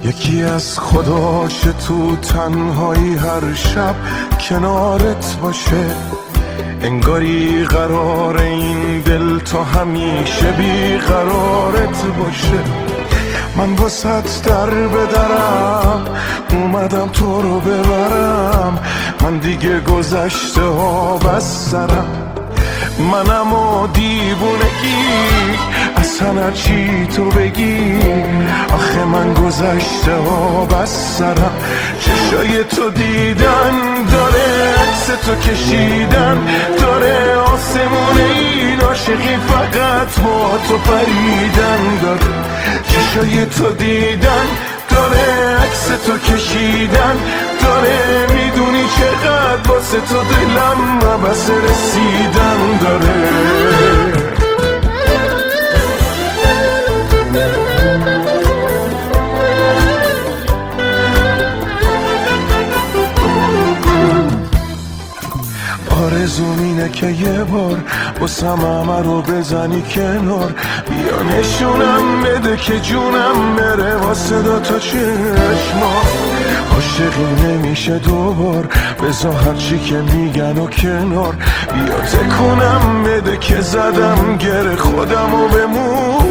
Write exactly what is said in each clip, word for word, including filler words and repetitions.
یکی از خداش تو تنهایی هر شب کنارت باشه، انگاری قرار این دل تا همیشه بی قرارت باشه. من واسط در بدرم اومدم تو رو ببرم، من دیگه گذشته ها بس سرم. منم و دیوونگی اصلا چی تو بگی، آخه من گذشته ها بس سرم. چشای تو دیدن داره، عکس تو کشیدن داره، آسمون این عاشقی فقط با تو پریدن داره. چشای تو دیدن داره، عکس تو کشیدن داره، میدونی چقدر واسه تو دلم بس رسیدن داره. آرزوم اینه که یه بار واسم همه رو بزنی کنار، بیا نشونم بده که جونم بره واسه دو تا چشما. عاشقی نمیشه دوبار، بذار هرچی که میگن و کنار، بیا تکونم بده که زدم گره خودم و بمون.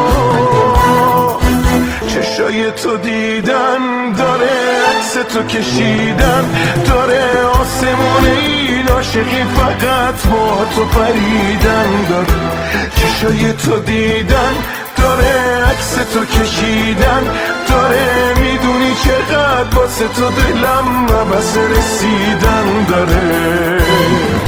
چشای تو دیدن داره، عکس تو کشیدن داره، آسمون این عاشقی فقط با تو پریدن داره. چشای تو دیدن داره، عکس تو کشیدن داره، میدونی چقدر واسه تو دلم بس رسیدن داره.